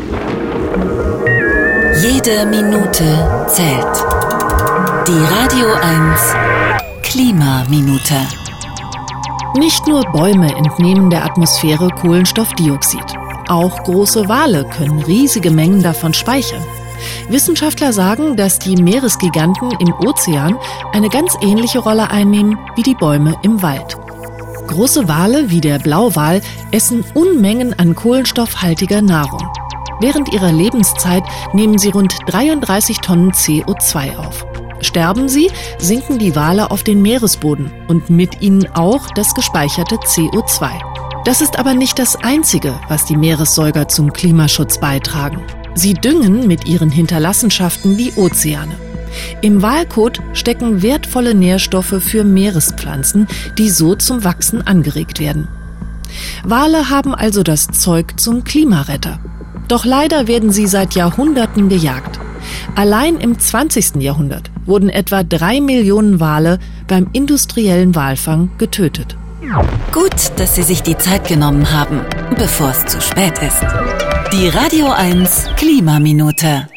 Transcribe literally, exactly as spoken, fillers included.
Jede Minute zählt. Die Radio eins Klimaminute. Nicht nur Bäume entnehmen der Atmosphäre Kohlenstoffdioxid. Auch große Wale können riesige Mengen davon speichern. Wissenschaftler sagen, dass die Meeresgiganten im Ozean eine ganz ähnliche Rolle einnehmen wie die Bäume im Wald. Große Wale wie der Blauwal essen Unmengen an kohlenstoffhaltiger Nahrung. Während ihrer Lebenszeit nehmen sie rund dreiunddreißig Tonnen C O zwei auf. Sterben sie, sinken die Wale auf den Meeresboden und mit ihnen auch das gespeicherte C O zwei. Das ist aber nicht das Einzige, was die Meeressäuger zum Klimaschutz beitragen. Sie düngen mit ihren Hinterlassenschaften die Ozeane. Im Walkot stecken wertvolle Nährstoffe für Meerespflanzen, die so zum Wachsen angeregt werden. Wale haben also das Zeug zum Klimaretter. Doch leider werden sie seit Jahrhunderten gejagt. Allein im zwanzigsten Jahrhundert wurden etwa drei Millionen Wale beim industriellen Walfang getötet. Gut, dass Sie sich die Zeit genommen haben, bevor es zu spät ist. Die Radio eins Klimaminute.